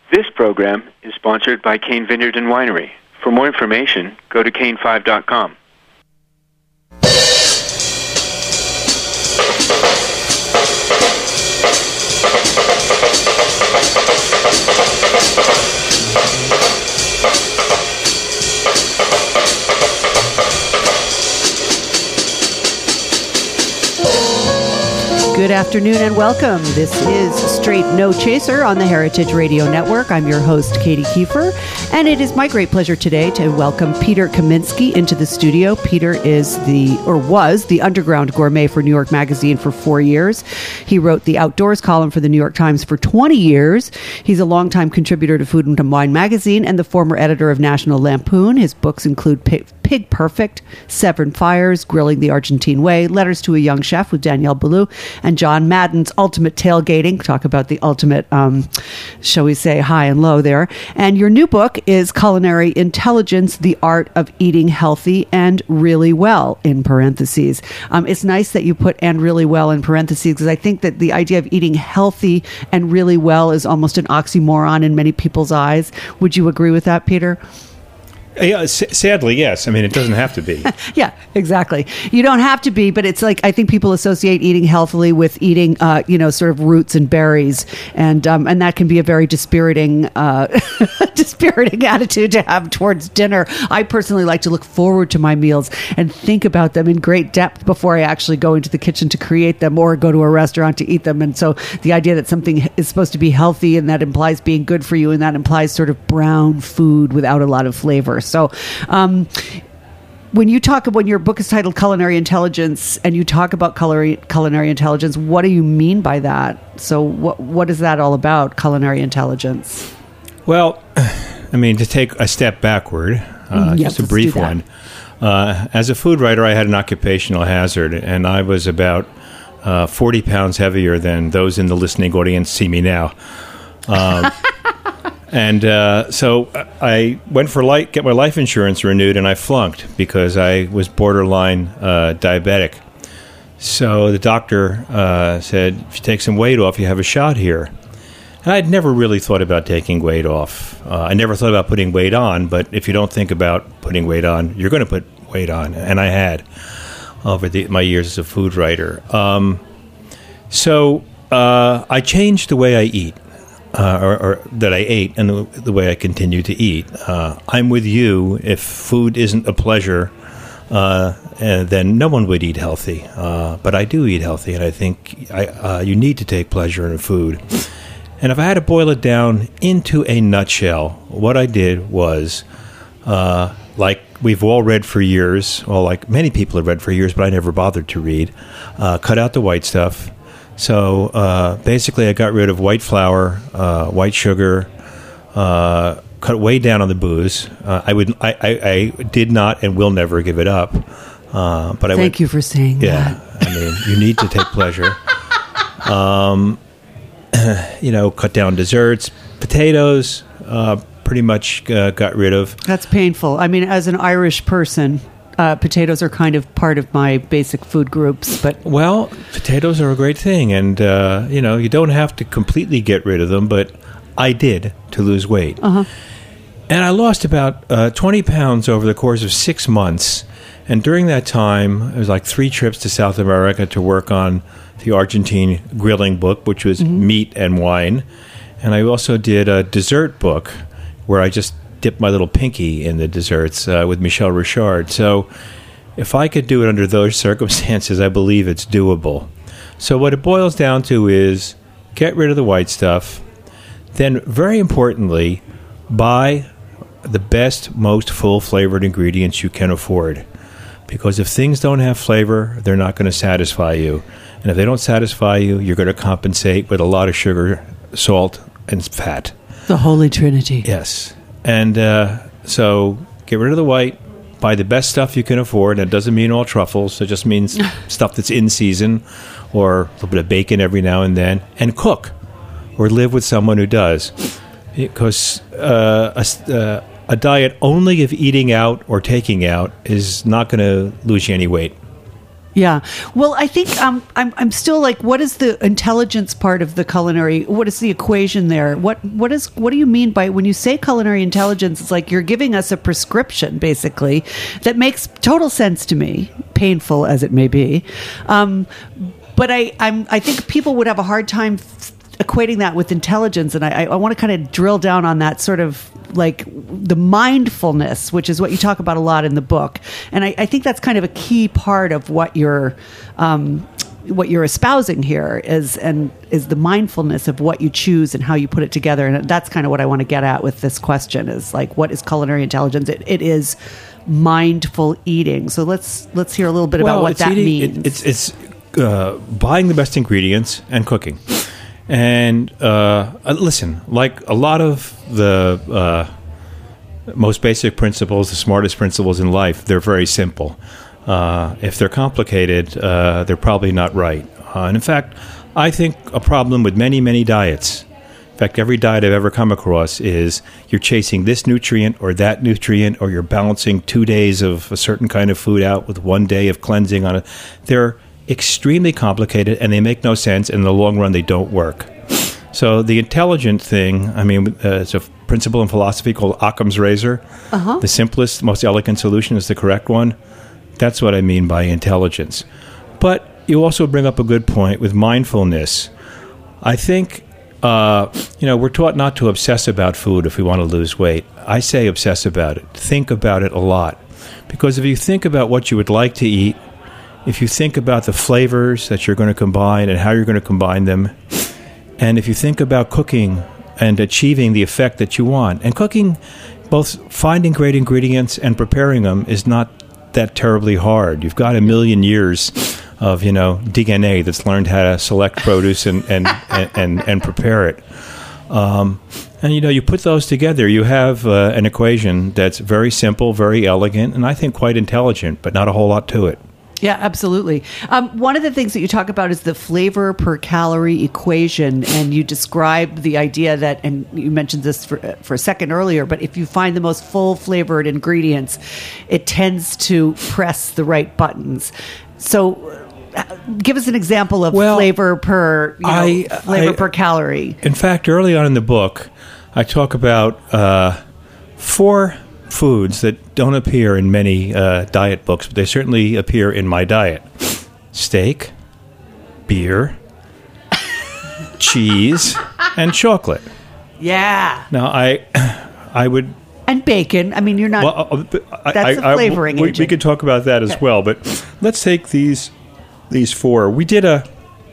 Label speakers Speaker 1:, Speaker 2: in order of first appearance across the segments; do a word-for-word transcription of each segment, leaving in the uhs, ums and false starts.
Speaker 1: This program is sponsored by Cane Vineyard and Winery. For more information, go to cane five dot com.
Speaker 2: Good afternoon and welcome. This is Straight No Chaser on the Heritage Radio Network. I'm your host, Katie Kiefer, and it is my great pleasure today to welcome Peter Kaminsky into the studio. Peter is the, or was, the underground gourmet for New York Magazine for four years. He wrote the Outdoors column for the New York Times for twenty years. He's a longtime contributor to Food and Wine Magazine and the former editor of National Lampoon. His books include Pig, Pig Perfect, Seven Fires, Grilling the Argentine Way, Letters to a Young Chef with Danielle Ballou, and John Madden's Ultimate Tailgating. Talk about the ultimate, um, shall we say, high and low there. And your new book is Culinary Intelligence, The Art of Eating Healthy and Really Well, in parentheses. Um, it's nice that you put and really well in parentheses, because I think that the idea of eating healthy and really well is almost an oxymoron in many people's eyes. Would you agree with that, Peter?
Speaker 3: Yeah, s- sadly, yes. I mean, it doesn't have to be.
Speaker 2: Yeah, exactly. You don't have to be, but it's like, I think people associate eating healthily with eating, uh, you know, sort of roots and berries. And um, and that can be a very dispiriting, uh, dispiriting attitude to have towards dinner. I personally like to look forward to my meals and think about them in great depth before I actually go into the kitchen to create them or go to a restaurant to eat them. And so the idea that something is supposed to be healthy and that implies being good for you and that implies sort of brown food without a lot of flavor. So um, when you talk when your book is titled Culinary Intelligence and you talk about culinary, culinary intelligence, what do you mean by that? So what what is that all about, culinary intelligence?
Speaker 3: Well, I mean, to take a step backward, uh,
Speaker 2: yes,
Speaker 3: just a brief one. Uh, as a food writer, I had an occupational hazard, and I was about uh, forty pounds heavier than those in the listening audience see me now. Um, And uh, so I went for life, get my life insurance renewed, and I flunked because I was borderline uh, diabetic. So the doctor uh, said, if you take some weight off, you have a shot here. And I'd never really thought about taking weight off. Uh, I never thought about putting weight on, but if you don't think about putting weight on, you're going to put weight on. And I had over the, my years as a food writer. Um, so uh, I changed the way I eat. Uh, or, or that I ate and the, the way I continue to eat. Uh, I'm with you. If food isn't a pleasure, uh, and then no one would eat healthy. Uh, but I do eat healthy, and I think I, uh, you need to take pleasure in food. And if I had to boil it down into a nutshell, what I did was, uh, like we've all read for years, well, like many people have read for years, but I never bothered to read, uh, cut out the white stuff. So uh, basically, I got rid of white flour, uh, white sugar, uh, cut way down on the booze. Uh, I would, I, I, I did not, and will never give it up. Uh, but I
Speaker 2: thank
Speaker 3: would,
Speaker 2: you for saying
Speaker 3: yeah,
Speaker 2: that.
Speaker 3: I mean, you need to take pleasure. Um, you know, cut down desserts, potatoes. Uh, pretty much uh, got rid of.
Speaker 2: That's painful. I mean, as an Irish person. Uh, potatoes are kind of part of my basic food groups, but
Speaker 3: well, potatoes are a great thing, and uh, you know you don't have to completely get rid of them. But I did to lose weight,
Speaker 2: uh-huh.
Speaker 3: and I lost about uh, twenty pounds over the course of six months. And during that time, it was like three trips to South America to work on the Argentine grilling book, which was mm-hmm. meat and wine, and I also did a dessert book where I just dipped my little pinky in the desserts uh, with Michel Richard. So if I could do it under those circumstances, I believe it's doable. So what it boils down to is get rid of the white stuff. Then, very importantly, buy the best, most full-flavored ingredients you can afford. Because if things don't have flavor, they're not going to satisfy you. And if they don't satisfy you, you're going to compensate with a lot of sugar, salt, and fat.
Speaker 2: The Holy Trinity.
Speaker 3: Yes. And uh, so get rid of the white, buy the best stuff you can afford. And it doesn't mean all truffles. It just means stuff that's in season or a little bit of bacon every now and then. And cook or live with someone who does. Because uh, a, uh, a diet only of eating out or taking out is not going to lose you any weight.
Speaker 2: Yeah. Well, I think um, I'm I'm still like, what is the intelligence part of the culinary? What is the equation there? What what is what do you mean by when you say culinary intelligence? It's like you're giving us a prescription, basically, that makes total sense to me, painful as it may be. Um, but I I'm I think people would have a hard time f- equating that with intelligence, and I, I want to kind of drill down on that sort of like the mindfulness, which is what you talk about a lot in the book. And I, I think that's kind of a key part of what you're, um, what you're espousing here is, and is the mindfulness of what you choose and how you put it together. And that's kind of what I want to get at with this question is like, what is culinary intelligence? It, it is mindful eating. So let's, let's hear a little bit
Speaker 3: well,
Speaker 2: about what that
Speaker 3: eating,
Speaker 2: means.
Speaker 3: It, it's, it's uh, buying the best ingredients and cooking. And uh, listen, like a lot of the uh, most basic principles, the smartest principles in life, they're very simple. Uh, if they're complicated, uh, they're probably not right. Uh, and in fact, I think a problem with many, many diets, in fact, every diet I've ever come across is you're chasing this nutrient or that nutrient, or you're balancing two days of a certain kind of food out with one day of cleansing on it. They're extremely complicated, and they make no sense. In the long run, they don't work. So the intelligent thing, I mean, uh, it's a principle in philosophy called Occam's razor. Uh-huh. The simplest, most elegant solution is the correct one. That's what I mean by intelligence. But you also bring up a good point with mindfulness. I think, uh, you know, we're taught not to obsess about food if we want to lose weight. I say obsess about it. Think about it a lot. Because if you think about what you would like to eat, if you think about the flavors that you're going to combine and how you're going to combine them, and if you think about cooking and achieving the effect that you want, and cooking, both finding great ingredients and preparing them is not that terribly hard. You've got a million years of, you know, D N A that's learned how to select produce and and, and, and, and prepare it. Um, and, you know, you put those together, you have uh, an equation that's very simple, very elegant, and I think quite intelligent, but not a whole lot to it.
Speaker 2: Yeah, absolutely. Um, one of the things that you talk about is the flavor per calorie equation, and you describe the idea that, and you mentioned this for, for a second earlier, but if you find the most full flavored ingredients, it tends to press the right buttons. So uh, give us an example of well, flavor per you know, I, flavor I, per calorie.
Speaker 3: In fact, early on in the book, I talk about uh, four foods that don't appear in many uh, diet books, but they certainly appear in my diet. Steak, beer, cheese, and chocolate.
Speaker 2: Yeah.
Speaker 3: Now, I I would...
Speaker 2: And bacon. I mean, you're not... Well, uh, that's I, a flavoring
Speaker 3: I, we,
Speaker 2: agent.
Speaker 3: We could talk about that as okay. well, but let's take these these four. We did a...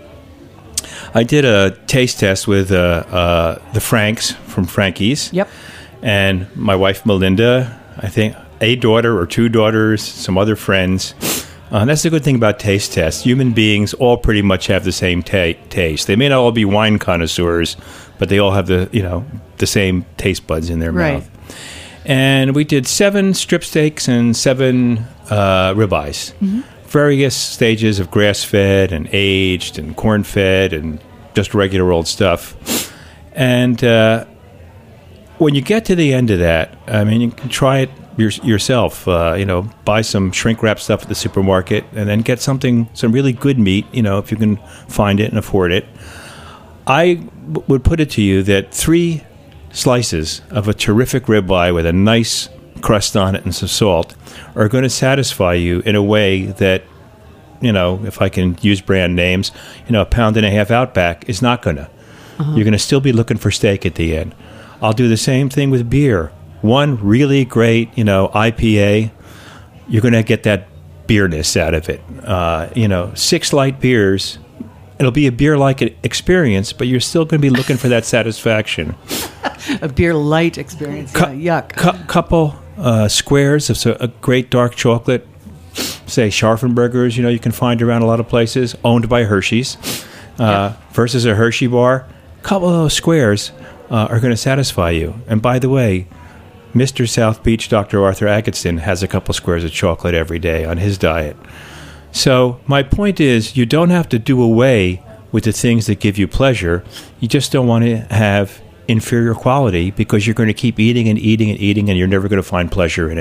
Speaker 3: I did a taste test with uh, uh, the Franks from Frankie's.
Speaker 2: Yep.
Speaker 3: And my wife, Melinda, I think a daughter or two daughters, some other friends. Uh, and that's the good thing about taste tests. Human beings all pretty much have the same ta- taste. They may not all be wine connoisseurs, but they all have the, you know, the same taste buds in their
Speaker 2: right.
Speaker 3: mouth. And we did seven strip steaks and seven uh, ribeyes. Mm-hmm. Various stages of grass-fed and aged and corn-fed and just regular old stuff. And... Uh, when you get to the end of that, I mean, you can try it your, yourself. Uh, you know, buy some shrink-wrap stuff at the supermarket, and then get something, some really good meat. You know, if you can find it and afford it. I w- would put it to you that three slices of a terrific ribeye with a nice crust on it and some salt are going to satisfy you in a way that, you know, if I can use brand names, you know, a pound and a half Outback is not going to. Uh-huh. You're going to still be looking for steak at the end. I'll do the same thing with beer. One really great, you know, I P A, you're going to get that beerness out of it. Uh, you know, six light beers, it'll be a beer-like experience, but you're still going to be looking for that satisfaction.
Speaker 2: A beer light experience.
Speaker 3: Cu-
Speaker 2: yeah, yuck.
Speaker 3: Cu- couple uh, squares of a great dark chocolate, say Scharfenbergers, you know, you can find around a lot of places, owned by Hershey's, uh, yeah. versus a Hershey bar. Couple of those squares Uh, are going to satisfy you. And by the way, Mister South Beach, Doctor Arthur Agatston, has a couple squares of chocolate every day on his diet. So my point is, you don't have to do away with the things that give you pleasure. You just don't want to have inferior quality because you're going to keep eating and eating and eating and you're never going to find pleasure in it.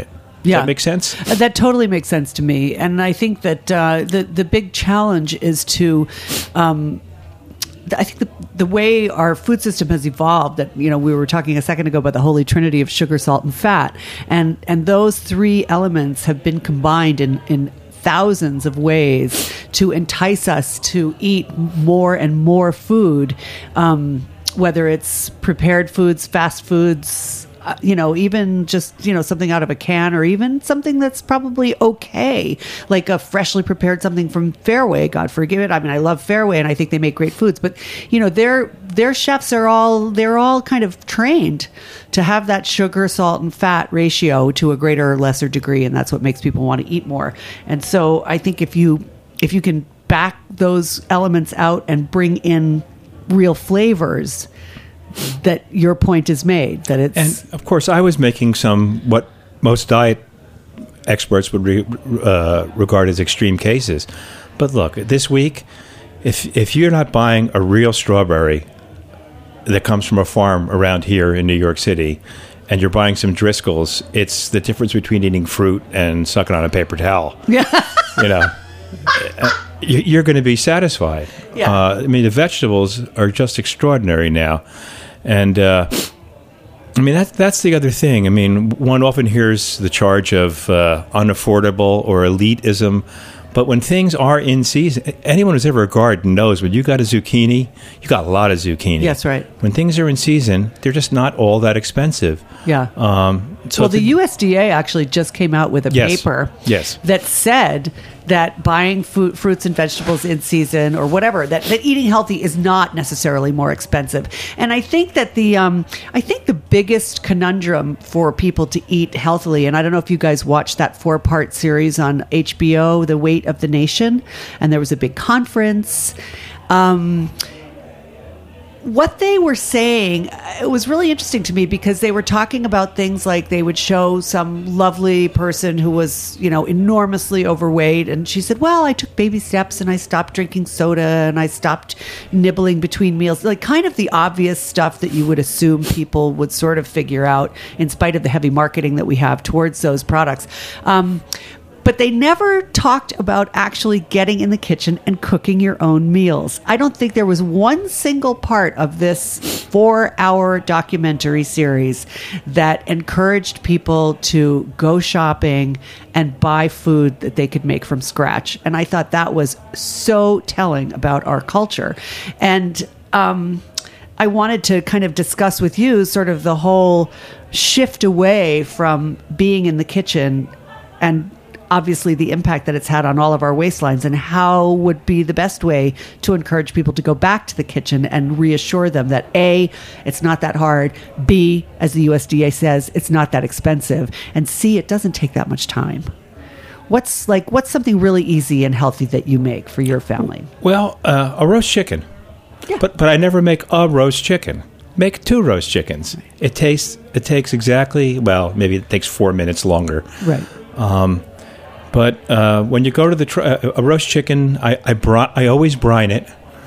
Speaker 2: Yeah.
Speaker 3: Does that make sense?
Speaker 2: Uh, That totally makes sense to me. And I think that uh, the, the big challenge is to... Um, I think the, the way our food system has evolved, that, you know, we were talking a second ago about the holy trinity of sugar, salt, and fat. And, and those three elements have been combined in, in thousands of ways to entice us to eat more and more food, um, whether it's prepared foods, fast foods, uh, you know, even just, you know, something out of a can, or even something that's probably okay, like a freshly prepared something from Fairway, God forgive it. I mean, I love Fairway and I think they make great foods, but, you know, their their chefs are all, they're all kind of trained to have that sugar, salt, and fat ratio to a greater or lesser degree, and that's what makes people want to eat more. And so I think if you if you can back those elements out and bring in real flavors, that your point is made, that it's...
Speaker 3: And, of course, I was making some, what most diet experts would re, uh, regard as extreme cases. But look, this week, if if you're not buying a real strawberry that comes from a farm around here in New York City, and you're buying some Driscoll's, it's the difference between eating fruit and sucking on a paper towel. Yeah. You know, you're going to be satisfied.
Speaker 2: Yeah.
Speaker 3: Uh, I mean, the vegetables are just extraordinary now. And, uh, I mean, that, that's the other thing. I mean, one often hears the charge of uh, unaffordable or elitism. But when things are in season, anyone who's ever a garden knows when you got a zucchini, you got a lot of zucchini.
Speaker 2: Yes, right.
Speaker 3: When things are in season, they're just not all that expensive.
Speaker 2: Yeah.
Speaker 3: Um, so
Speaker 2: well, the
Speaker 3: th-
Speaker 2: U S D A actually just came out with a
Speaker 3: Yes.
Speaker 2: paper
Speaker 3: Yes.
Speaker 2: that said that buying food, fruits and vegetables in season or whatever, that, that eating healthy is not necessarily more expensive. And I think that the um, I think the biggest conundrum for people to eat healthily, and I don't know if you guys watched that four-part series on H B O, The Weight of the Nation, and there was a big conference. Um, what they were saying, it was really interesting to me because they were talking about things like they would show some lovely person who was, you know, enormously overweight. And she said, well, I took baby steps and I stopped drinking soda and I stopped nibbling between meals. Like kind of the obvious stuff that you would assume people would sort of figure out in spite of the heavy marketing that we have towards those products. Um, But they never talked about actually getting in the kitchen and cooking your own meals. I don't think there was one single part of this four-hour documentary series that encouraged people to go shopping and buy food that they could make from scratch. And I thought that was so telling about our culture. And um, I wanted to kind of discuss with you sort of the whole shift away from being in the kitchen and obviously the impact that it's had on all of our waistlines, and how would be the best way to encourage people to go back to the kitchen and reassure them that A, it's not that hard, B, as the U S D A says, it's not that expensive, and C, it doesn't take that much time. What's like what's something really easy and healthy that you make for your family?
Speaker 3: Well, uh, a roast chicken.
Speaker 2: Yeah.
Speaker 3: But but I never make a roast chicken. Make two roast chickens. It tastes it takes exactly, well, maybe it takes four minutes longer.
Speaker 2: Right.
Speaker 3: Um But uh, when you go to the tr- uh, a roast chicken, I I, bri- I always brine it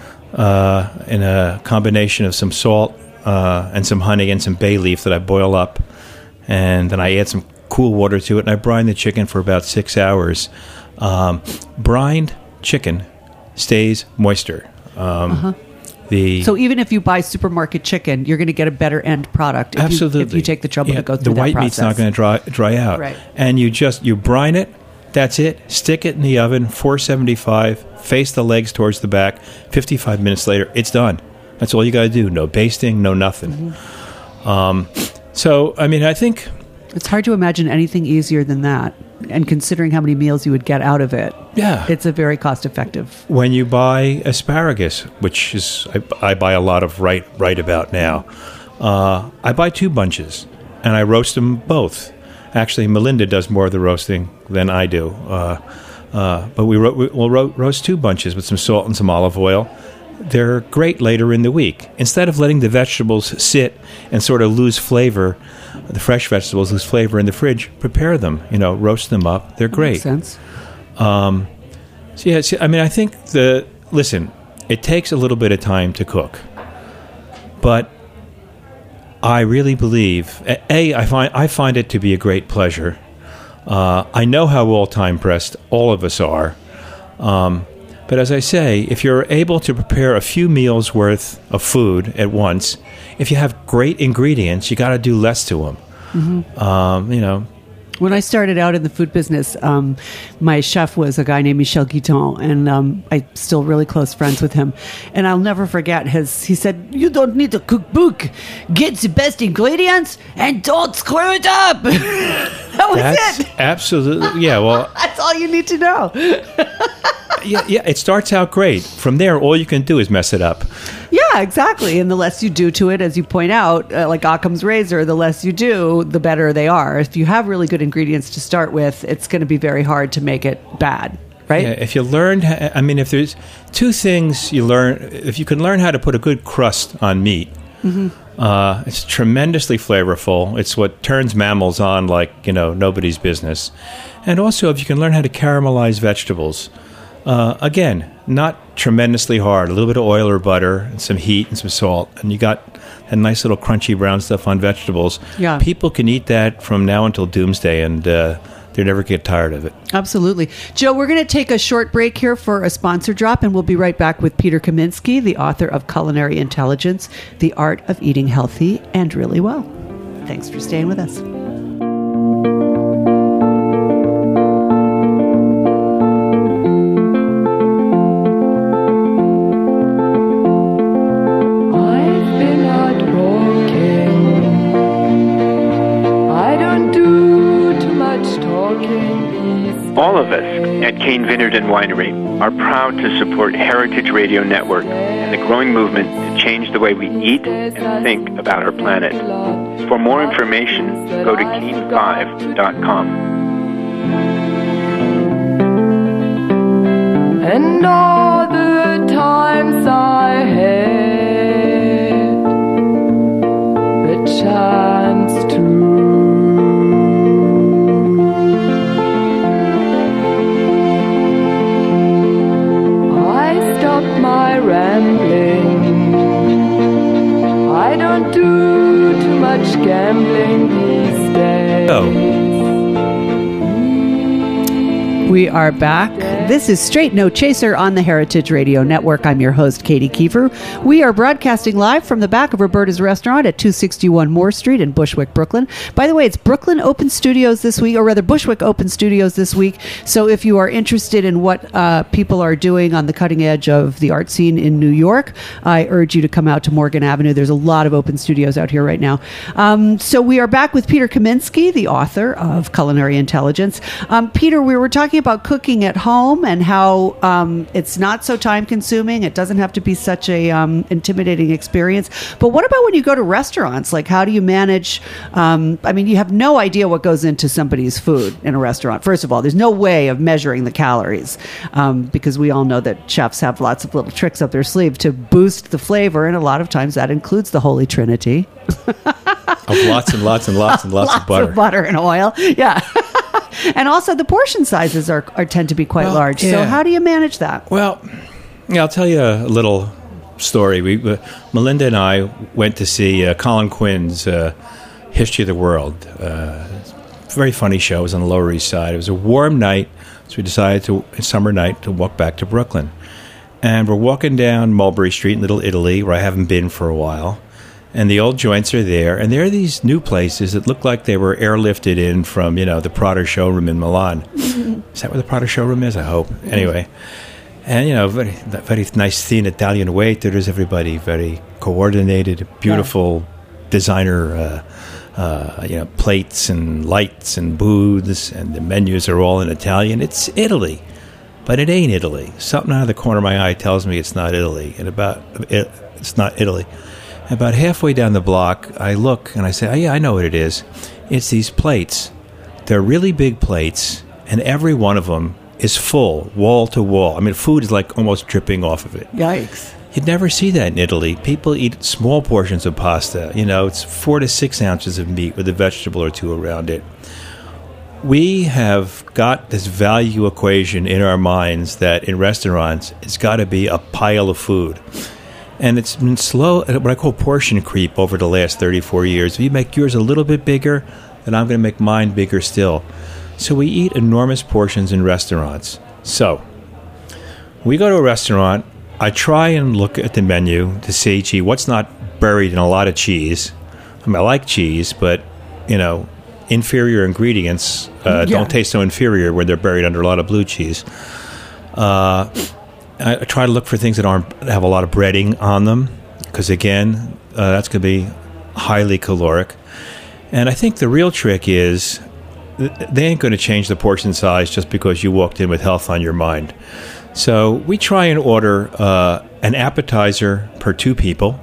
Speaker 3: uh, in a combination of some salt uh, and some honey and some bay leaf that I boil up, and then I add some cool water to it, and I brine the chicken for about six hours. Um, brined chicken stays moister. Um, uh-huh. The
Speaker 2: so even if you buy supermarket chicken, you're going to get a better end product if
Speaker 3: absolutely
Speaker 2: you, if you take the trouble
Speaker 3: yeah,
Speaker 2: to go through
Speaker 3: the white
Speaker 2: that
Speaker 3: meat's
Speaker 2: process.
Speaker 3: not going to dry dry out,
Speaker 2: Right.
Speaker 3: And you just you brine it. That's it. Stick it in the oven, four seventy-five, face the legs towards the back. fifty-five minutes later, it's done. That's all you got to do. No basting, no nothing. Mm-hmm. Um, so, I mean, I think...
Speaker 2: It's hard to imagine anything easier than that. And considering how many meals you would get out of it,
Speaker 3: yeah,
Speaker 2: it's a very cost-effective.
Speaker 3: When you buy asparagus, which is I, I buy a lot of right, right about now, uh, I buy two bunches, and I roast them both. Actually, Melinda does more of the roasting than I do. Uh, uh, but we ro- we'll ro- roast two bunches with some salt and some olive oil. They're great later in the week. Instead of letting the vegetables sit and sort of lose flavor, the fresh vegetables lose flavor in the fridge, prepare them, you know, roast them up. They're
Speaker 2: That
Speaker 3: great.
Speaker 2: Makes sense.
Speaker 3: Um, so yeah, see, I mean, I think the, listen, it takes a little bit of time to cook. But I really believe, A, I find I find it to be a great pleasure. Uh, I know how all time pressed all of us are. Um, but as I say, if you're able to prepare a few meals worth of food at once, if you have great ingredients, you got to do less to them. Mm-hmm. Um, you know.
Speaker 2: When I started out in the food business, um, my chef was a guy named Michel Guiton, and um, I'm still really close friends with him. And I'll never forget his, he said, "You don't need a cookbook. Get the best ingredients and don't screw it up." That was
Speaker 3: That's
Speaker 2: it.
Speaker 3: Absolutely. Yeah, well.
Speaker 2: That's all you need to know.
Speaker 3: yeah, yeah, it starts out great. From there, all you can do is mess it up.
Speaker 2: Yeah, exactly. And the less you do to it, as you point out, uh, like Occam's razor, the less you do, the better they are. If you have really good ingredients to start with, it's going to be very hard to make it bad, right?
Speaker 3: Yeah, if you learned, I mean, if there's two things you learn, if you can learn how to put a good crust on meat, mm-hmm. uh, it's tremendously flavorful. It's what turns mammals on like, you know, nobody's business. And also, if you can learn how to caramelize vegetables, uh, again, not tremendously hard. A little bit of oil or butter and some heat and some salt. And you got that nice little crunchy brown stuff on vegetables.
Speaker 2: Yeah.
Speaker 3: People can eat that from now until doomsday, and uh, they never get tired of it.
Speaker 2: Absolutely. Joe, we're going to take a short break here for a sponsor drop, and we'll be right back with Peter Kaminsky, the author of Culinary Intelligence, The Art of Eating Healthy and Really Well. Thanks for staying with us.
Speaker 1: All of us at Cain Vineyard and Winery are proud to support Heritage Radio Network and the growing movement to change the way we eat and think about our planet. For more information, go to cain five dot com.
Speaker 4: And all the times I had the chance to my rambling. I don't do too much gambling these days.
Speaker 3: Oh.
Speaker 2: We are back. This is Straight No Chaser on the Heritage Radio Network. I'm your host, Katie Kiefer. We are broadcasting live from the back of Roberta's Restaurant at two sixty-one Moore Street in Bushwick, Brooklyn. By the way, it's Brooklyn Open Studios this week, or rather Bushwick Open Studios this week. So if you are interested in what uh, people are doing on the cutting edge of the art scene in New York, I urge you to come out to Morgan Avenue. There's a lot of open studios out here right now. Um, so we are back with Peter Kaminsky, the author of Culinary Intelligence. Um, Peter, we were talking about cooking at home and how um, it's not so time consuming. It doesn't have to be such a um, intimidating experience. But what about when you go to restaurants? Like, how do you manage? Um, I mean, you have no idea what goes into somebody's food in a restaurant. First of all, there's no way of measuring the calories um, because we all know that chefs have lots of little tricks up their sleeve to boost the flavor. And a lot of times that includes the Holy Trinity.
Speaker 3: Of lots and lots and lots and lots,
Speaker 2: lots
Speaker 3: of butter.
Speaker 2: of butter and oil. Yeah. And also the portion sizes are, are tend to be quite
Speaker 3: well,
Speaker 2: large.
Speaker 3: Yeah.
Speaker 2: So how do you manage that?
Speaker 3: Well, yeah, I'll tell you a little story. We, uh, Melinda and I went to see uh, Colin Quinn's uh, History of the World. Uh, very funny show. It was on the Lower East Side. It was a warm night, so we decided to, a summer night, to walk back to Brooklyn. And we're walking down Mulberry Street in Little Italy, where I haven't been for a while. And the old joints are there, and there are these new places that look like they were airlifted in from, you know, the Prada showroom in Milan. Mm-hmm. Is that where the Prada showroom is? I hope. Anyway, and, you know, very very nice thin Italian waiters, everybody very coordinated, beautiful yeah. designer, uh, uh, you know, plates and lights and booths, and the menus are all in Italian. It's Italy, but it ain't Italy. Something out of the corner of my eye tells me it's not Italy, and about it, it's not Italy. About halfway down the block, I look and I say, oh, yeah, I know what it is. It's these plates. They're really big plates, and every one of them is full, wall to wall. I mean, food is like almost dripping off of it.
Speaker 2: Yikes.
Speaker 3: You'd never see that in Italy. People eat small portions of pasta. You know, it's four to six ounces of meat with a vegetable or two around it. We have got this value equation in our minds that in restaurants, it's got to be a pile of food. And it's been slow, what I call portion creep over the last thirty-four years. If you make yours a little bit bigger, then I'm going to make mine bigger still. So we eat enormous portions in restaurants. So we go to a restaurant. I try and look at the menu to see, gee, what's not buried in a lot of cheese. I mean, I like cheese, but, you know, inferior ingredients uh,
Speaker 2: Yeah.
Speaker 3: don't taste so inferior when they're buried under a lot of blue cheese. Uh, I, I try to look for things that aren't have a lot of breading on them, because, again, uh, that's going to be highly caloric. And I think the real trick is th- they ain't going to change the portion size just because you walked in with health on your mind. So we try and order uh, an appetizer per two people.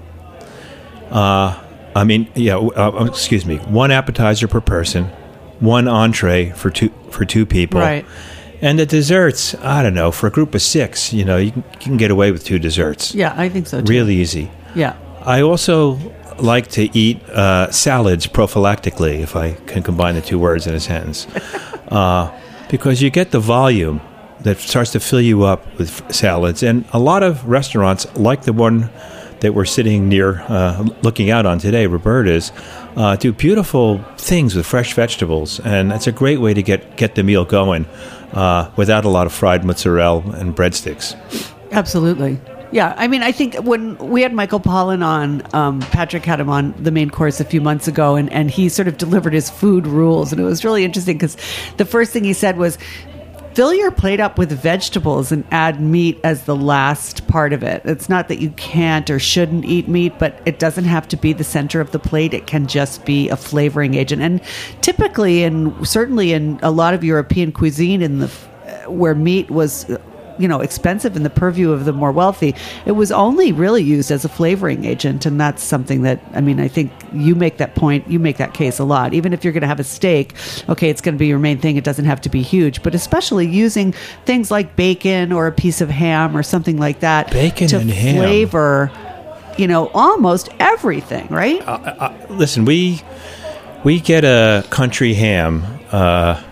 Speaker 3: Uh, I mean, yeah, uh, excuse me, one appetizer per person, one entree for two for two people.
Speaker 2: Right.
Speaker 3: And the desserts, I don't know, for a group of six, you know, you can, you can get away with two desserts.
Speaker 2: Yeah, I think so too.
Speaker 3: Really easy.
Speaker 2: Yeah.
Speaker 3: I also like to eat uh, salads prophylactically, if I can combine the two words in a sentence, uh, because you get the volume that starts to fill you up with f- salads. And a lot of restaurants, like the one that we're sitting near, uh, looking out on today, Roberta's, uh, do beautiful things with fresh vegetables. And that's a great way to get, get the meal going uh, without a lot of fried mozzarella and breadsticks.
Speaker 2: Absolutely. Yeah, I mean, I think when we had Michael Pollan on, um, Patrick had him on the main course a few months ago, and, and he sort of delivered his food rules. And it was really interesting because the first thing he said was, fill your plate up with vegetables and add meat as the last part of it. It's not that you can't or shouldn't eat meat, but it doesn't have to be the center of the plate. It can just be a flavoring agent. And typically, and certainly in a lot of European cuisine, in the where meat was, you know, expensive in the purview of the more wealthy, it was only really used as a flavoring agent. And that's something that, I mean, I think you make that point, you make that case a lot. Even if you're going to have a steak, okay, it's going to be your main thing. It doesn't have to be huge, but especially using things like bacon or a piece of ham or something like that
Speaker 3: Bacon
Speaker 2: to
Speaker 3: and ham.
Speaker 2: flavor, you know, almost everything, right?
Speaker 3: Uh, uh, listen, we we get a country ham uh,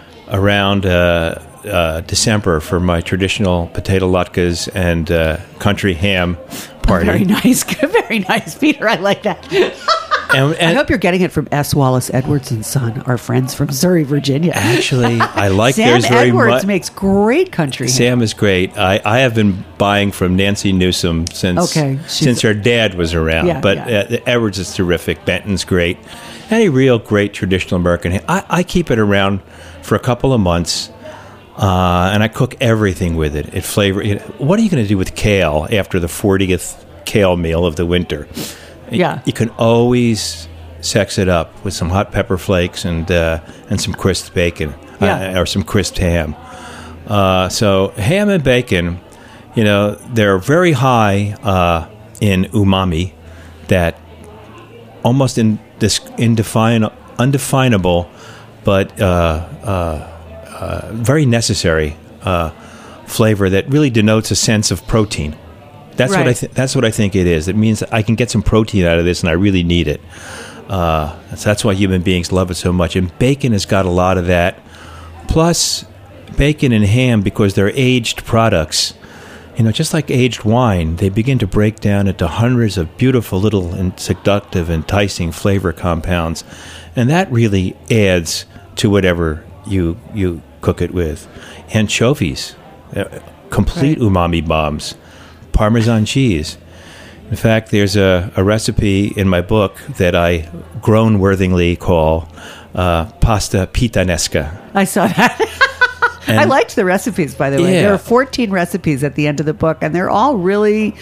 Speaker 3: around uh, uh, December for my traditional potato latkes and uh, country ham party.
Speaker 2: Very nice. Very nice, Peter. I like that.
Speaker 3: And,
Speaker 2: I
Speaker 3: and
Speaker 2: hope you're getting it from S. Wallace Edwards and Son, our friends from Surrey, Virginia.
Speaker 3: actually, I like
Speaker 2: Sam
Speaker 3: theirs very
Speaker 2: Edwards
Speaker 3: much.
Speaker 2: makes great country ham.
Speaker 3: Sam is great. I, I have been buying from Nancy Newsom since
Speaker 2: Okay, she's-
Speaker 3: since her dad was around.
Speaker 2: Yeah,
Speaker 3: but
Speaker 2: yeah.
Speaker 3: Uh, Edwards is terrific. Benton's great. Any real great traditional American ham. I, I keep it around for a couple of months. Uh, and I cook everything with it. It flavor. It, what are you going to do with kale after the fortieth kale meal of the winter?
Speaker 2: Yeah.
Speaker 3: You can always sex it up with some hot pepper flakes and uh, and some crisped bacon
Speaker 2: Yeah.
Speaker 3: uh, or some crisped ham. Uh, so ham and bacon, you know, they're very high uh, in umami, that almost in this indefin- undefinable, but uh, uh, uh, very necessary uh, flavor that really denotes a sense of protein. That's what I
Speaker 2: Right.
Speaker 3: th- that's what I think it is. It means that I can get some protein out of this, and I really need it. Uh, so that's why human beings love it so much. And bacon has got a lot of that. Plus, bacon and ham, because they're aged products, you know, just like aged wine, they begin to break down into hundreds of beautiful little and seductive, enticing flavor compounds, and that really adds to whatever you you cook it with. Anchovies, uh, complete
Speaker 2: Right.
Speaker 3: umami bombs. Parmesan cheese. In fact, there's a, a recipe in my book that I groan-worthingly call uh, pasta pitanesca.
Speaker 2: I saw that. I
Speaker 3: And-
Speaker 2: liked the recipes, by the way.
Speaker 3: Yeah.
Speaker 2: There are fourteen recipes at the end of the book, and they're all really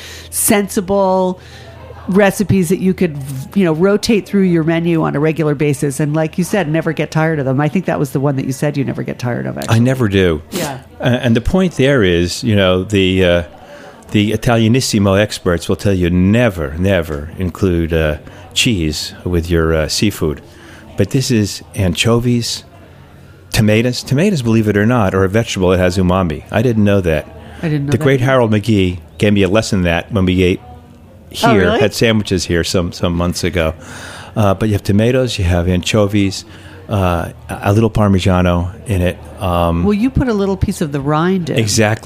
Speaker 2: sensible recipes that you could, you know, rotate through your menu on a regular basis. And like you said, never get tired of them. I think that was the one that you said you never get tired of, actually.
Speaker 3: I never do.
Speaker 2: Yeah.
Speaker 3: Uh, and the point there is, you know, the uh, the Italianissimo experts will tell you never, never include uh, cheese with your uh, seafood. But this is anchovies, tomatoes. Tomatoes, believe it or not, are a vegetable that has umami. I didn't know that.
Speaker 2: I didn't know
Speaker 3: The
Speaker 2: that.
Speaker 3: great Harold McGee gave me a lesson in that when we ate here,
Speaker 2: Oh, really?
Speaker 3: had sandwiches here some, some months ago. Uh, but you have tomatoes, you have anchovies, uh, a little Parmigiano in it. Um,
Speaker 2: Well, you put a little piece of the rind in.
Speaker 3: exactly.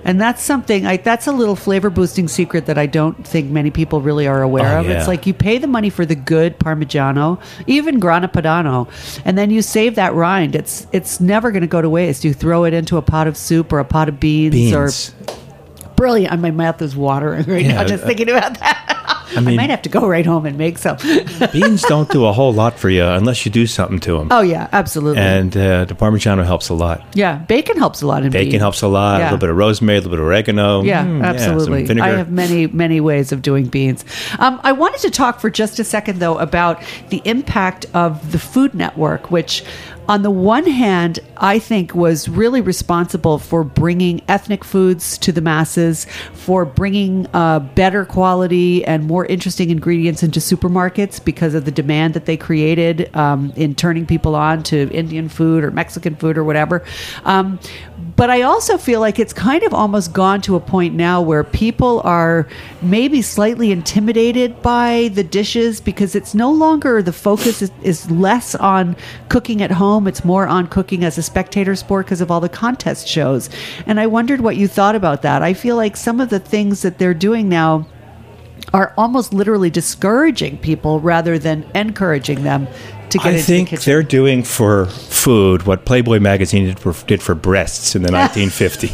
Speaker 2: And that's something, I, that's a little flavor boosting secret that I don't think many people really are aware
Speaker 3: Oh,
Speaker 2: of.
Speaker 3: yeah.
Speaker 2: It's like you pay the money for the good Parmigiano, even Grana Padano, and then you save that rind. It's it's never going to go to waste. You throw it into a pot of soup or a pot of beans.
Speaker 3: Beans.
Speaker 2: or Brilliant. My mouth is watering right
Speaker 3: Yeah,
Speaker 2: now just
Speaker 3: uh,
Speaker 2: thinking about that. I,
Speaker 3: mean-
Speaker 2: might have to go right home and make some.
Speaker 3: Beans don't do a whole lot for you unless you do something to them.
Speaker 2: Oh, yeah, absolutely.
Speaker 3: And uh, the Parmigiano helps a lot.
Speaker 2: yeah, bacon helps a lot in
Speaker 3: Bacon
Speaker 2: beans.
Speaker 3: helps a lot.
Speaker 2: Yeah.
Speaker 3: A little bit of rosemary, a little bit of oregano.
Speaker 2: Yeah,
Speaker 3: Mm, some
Speaker 2: absolutely.
Speaker 3: vinegar.
Speaker 2: I have many, many ways of doing beans. Um, I wanted to talk for just a second, though, about the impact of the Food Network, which, on the one hand, I think was really responsible for bringing ethnic foods to the masses, for bringing uh, better quality and more interesting ingredients into supermarkets because of the demand that they created um, in turning people on to Indian food or Mexican food or whatever. Um, but I also feel like it's kind of almost gone to a point now where people are maybe slightly intimidated by the dishes because it's no longer, the focus is, is less on cooking at home. It's more on cooking as a spectator sport because of all the contest shows. And I wondered what you thought about that. I feel like some of the things that they're doing now are almost literally discouraging people rather than encouraging them to get
Speaker 3: I
Speaker 2: into
Speaker 3: think
Speaker 2: the kitchen.
Speaker 3: they're doing for food what Playboy magazine did for, did for breasts in the nineteen fifties.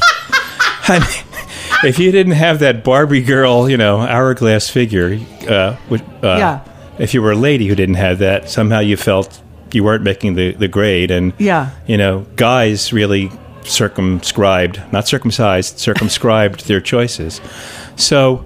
Speaker 3: I mean, if you didn't have that Barbie girl, you know, hourglass figure, uh, which, uh,
Speaker 2: Yeah.
Speaker 3: if you were a lady who didn't have that, somehow you felt you weren't making the, the grade. And,
Speaker 2: Yeah.
Speaker 3: you know, guys really circumscribed, not circumcised, circumscribed their choices. So,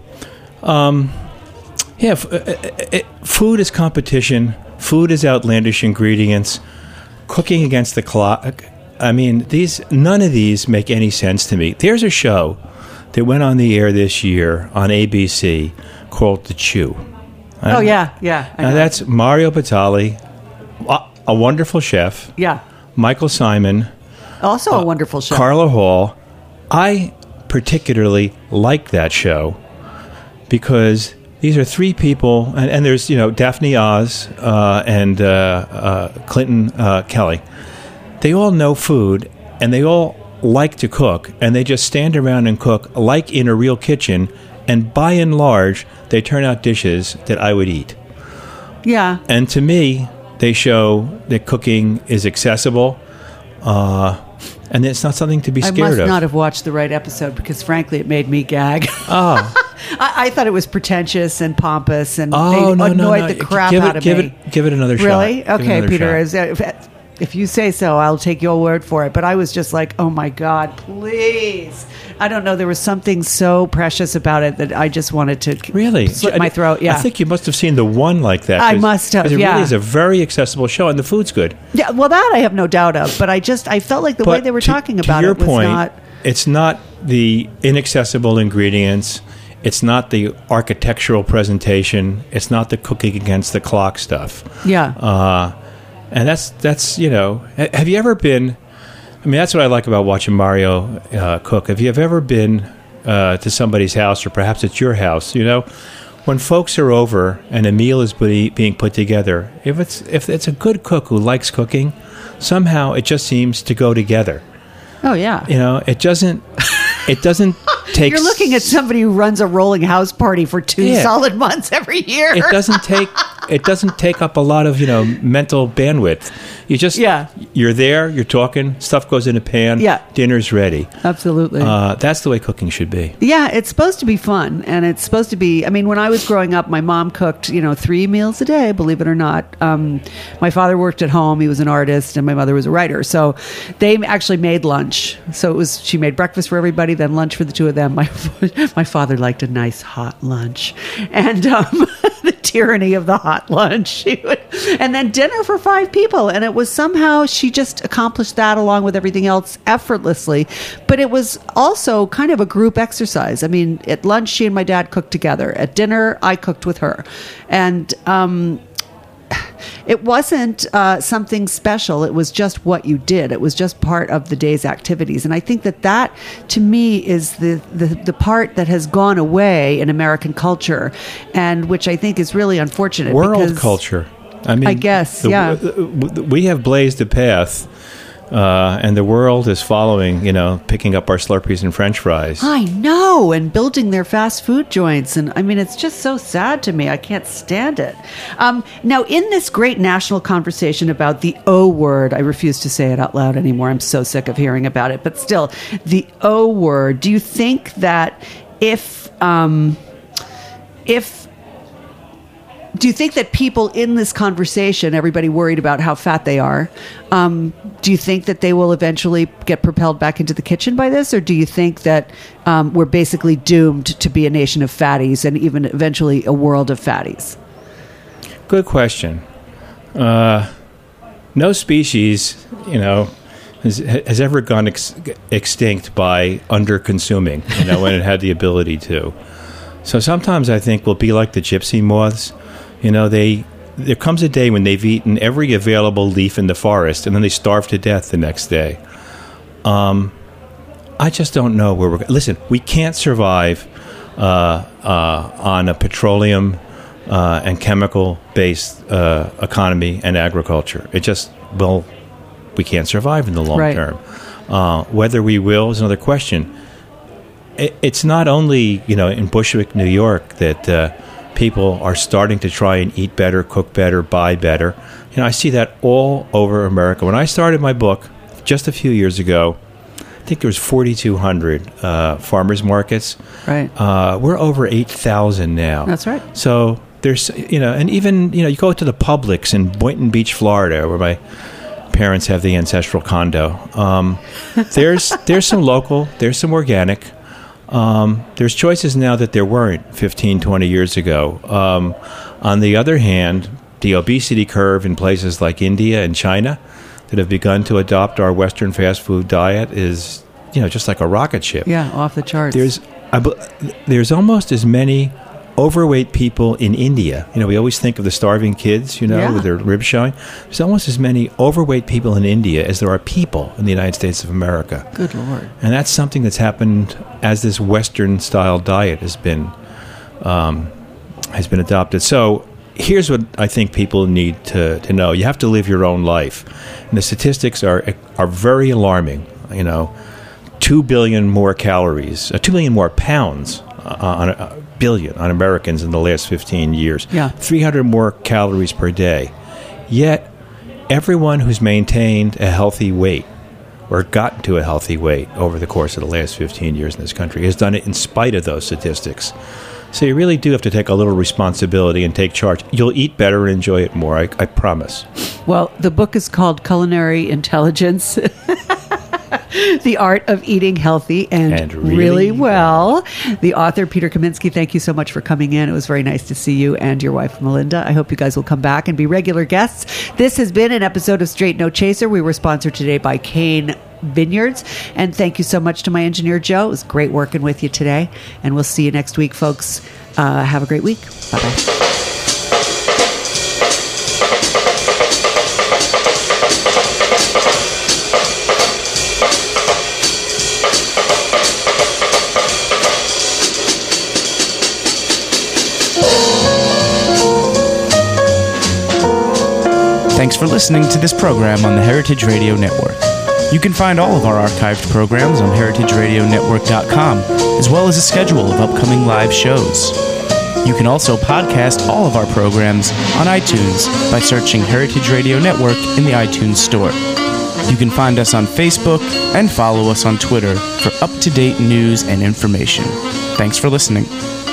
Speaker 3: um, yeah, f- uh, uh, uh, food is competition. Food is outlandish ingredients. Cooking against the clock. I mean, these none of these make any sense to me. There's a show that went on the air this year on A B C called The Chew.
Speaker 2: Oh, yeah, yeah. I
Speaker 3: Now
Speaker 2: know.
Speaker 3: that's Mario Batali, a, a wonderful chef,
Speaker 2: Yeah.
Speaker 3: Michael Simon,
Speaker 2: Also a wonderful show.
Speaker 3: Carla Hall. I particularly like that show because these are three people, and, and there's, you know, Daphne Oz uh, and uh, uh, Clinton uh, Kelly. They all know food, and they all like to cook, and they just stand around and cook like in a real kitchen, and by and large, they turn out dishes that I would eat.
Speaker 2: Yeah.
Speaker 3: And to me, they show that cooking is accessible, uh, and it's not something to be
Speaker 2: I
Speaker 3: scared
Speaker 2: must
Speaker 3: of.
Speaker 2: not have watched the right episode because, frankly, it made me gag.
Speaker 3: Oh,
Speaker 2: I, I thought it was pretentious and pompous, and
Speaker 3: oh
Speaker 2: they
Speaker 3: no, no,
Speaker 2: annoyed
Speaker 3: no!
Speaker 2: the crap
Speaker 3: give
Speaker 2: out
Speaker 3: it,
Speaker 2: of
Speaker 3: give
Speaker 2: me.
Speaker 3: it, give it another shot.
Speaker 2: Really?
Speaker 3: Give it
Speaker 2: Okay,
Speaker 3: another
Speaker 2: Peter.
Speaker 3: shot.
Speaker 2: Is, if, if you say so, I'll take your word for it. But I was just like, oh my God, please! I don't know. There was something so precious about it that I just wanted to
Speaker 3: Really?
Speaker 2: slit
Speaker 3: I-
Speaker 2: my throat. Yeah.
Speaker 3: I think you must have seen the one like that.
Speaker 2: I
Speaker 3: 'cause-
Speaker 2: must have,
Speaker 3: 'cause It
Speaker 2: yeah.
Speaker 3: really is a very accessible show, and the food's good.
Speaker 2: Yeah. Well, that I have no doubt of. But I just I felt like the way
Speaker 3: But
Speaker 2: they were
Speaker 3: to-
Speaker 2: talking
Speaker 3: to
Speaker 2: about
Speaker 3: your
Speaker 2: it was
Speaker 3: point,
Speaker 2: not.
Speaker 3: It's not the inaccessible ingredients. It's not the architectural presentation. It's not the cooking against the clock stuff.
Speaker 2: Yeah.
Speaker 3: Uh, and that's that's you know. ha- Have you ever been? I mean, that's what I like about watching Mario uh, cook. Have you ever been uh, to somebody's house, or perhaps it's your house? You know, when folks are over and a meal is be, being put together, if it's if it's a good cook who likes cooking, somehow it just seems to go together.
Speaker 2: Oh yeah.
Speaker 3: You know, it doesn't. It doesn't take.
Speaker 2: You're looking at somebody who runs a rolling house party for two
Speaker 3: Yeah.
Speaker 2: solid months every year.
Speaker 3: It doesn't take. It doesn't take up a lot of, you know, mental bandwidth. You just.
Speaker 2: Yeah.
Speaker 3: You're there. You're talking. Stuff goes in a pan.
Speaker 2: Yeah.
Speaker 3: Dinner's ready.
Speaker 2: Absolutely.
Speaker 3: Uh, that's the way cooking should be.
Speaker 2: Yeah, it's supposed to be fun, and it's supposed to be. I mean, when I was growing up, my mom cooked, you know, three meals a day. Believe it or not, um, my father worked at home; he was an artist, and my mother was a writer. So they actually made lunch. So it was she made breakfast for everybody, then lunch for the two of them. My my father liked a nice hot lunch, and um, the tyranny of the hot lunch. She would, and then dinner for five people, and it was somehow she just accomplished that along with everything else effortlessly. But it was also kind of a group exercise. I mean, at lunch, she and my dad cooked together. At dinner, I cooked with her. And um, it wasn't uh, something special. It was just what you did. It was just part of the day's activities. And I think that that, to me, is the, the, the part that has gone away in American culture, and which I think is really unfortunate.
Speaker 3: World
Speaker 2: because-
Speaker 3: culture. I mean,
Speaker 2: I guess,
Speaker 3: the-
Speaker 2: yeah.
Speaker 3: the- we have blazed a path Uh, and the world is following, you know, picking up our Slurpees and French fries.
Speaker 2: I know, and building their fast food joints. And I mean, it's just so sad to me. I can't stand it. Um, now, in this great national conversation about the O word, I refuse to say it out loud anymore. I'm so sick of hearing about it. But still, the O word, do you think that if... Um, if Do you think that people in this conversation, everybody worried about how fat they are, um, do you think that they will eventually get propelled back into the kitchen by this? Or do you think that um, we're basically doomed to be a nation of fatties and even eventually a world of fatties?
Speaker 3: Good question. Uh, no species, you know, has, has ever gone ex- extinct by under-consuming, you know, when it had the ability to. So sometimes I think we'll be like the gypsy moths. You know, they there comes a day when they've eaten every available leaf in the forest, and then they starve to death the next day. Um, I just don't know where we're going. Listen, we can't survive uh, uh, on a petroleum uh, and chemical-based uh, economy and agriculture. It just, well, we can't survive in the long
Speaker 2: Right.
Speaker 3: term. Uh, whether we will is another question. It, it's not only, you know, in Bushwick, New York, that... Uh, people are starting to try and eat better, cook better, buy better. You know, I see that all over America. When I started my book just a few years ago, I think there was forty-two hundred uh, farmers markets.
Speaker 2: Right.
Speaker 3: Uh, we're over eight thousand now.
Speaker 2: That's right.
Speaker 3: So there's, you know, and even, you know, you go to the Publix in Boynton Beach, Florida, where my parents have the ancestral condo. Um, there's there's some local, there's some organic. Um, there's choices now that there weren't fifteen, twenty years ago. Um, on the other hand, the obesity curve in places like India and China that have begun to adopt our Western fast food diet is, you know, just like a rocket ship.
Speaker 2: Yeah, off the charts.
Speaker 3: There's, I, bu- there's almost as many overweight people in India. You know, we always think of the starving kids, you know,
Speaker 2: Yeah.
Speaker 3: with their ribs showing. There's almost as many overweight people in India as there are people in the United States of America.
Speaker 2: Good Lord.
Speaker 3: And that's something that's happened as this Western-style diet has been um, has been adopted. So here's what I think people need to, to know. You have to live your own life. And the statistics are are very alarming. You know, two billion more calories, uh, two billion more pounds uh, on a billion on Americans in the last fifteen years.
Speaker 2: Yeah.
Speaker 3: three hundred more calories per day. Yet, everyone who's maintained a healthy weight or gotten to a healthy weight over the course of the last fifteen years in this country has done it in spite of those statistics. So you really do have to take a little responsibility and take charge. You'll eat better and enjoy it more, I, I promise.
Speaker 2: Well, the book is called Culinary Intelligence. The Art of Eating Healthy and,
Speaker 3: And
Speaker 2: really,
Speaker 3: really
Speaker 2: well. The author, Peter Kaminsky, thank you so much for coming in. It was very nice to see you and your wife, Melinda. I hope you guys will come back and be regular guests. This has been an episode of Straight No Chaser. We were sponsored today by Cain Vineyards. And thank you so much to my engineer, Joe. It was great working with you today. And we'll see you next week, folks. Uh, have a great week. Bye-bye.
Speaker 5: Thanks for listening to this program on the Heritage Radio Network. You can find all of our archived programs on heritage radio network dot com, as well as a schedule of upcoming live shows. You can also podcast all of our programs on iTunes by searching Heritage Radio Network in the iTunes Store. You can find us on Facebook and follow us on Twitter for up-to-date news and information. Thanks for listening.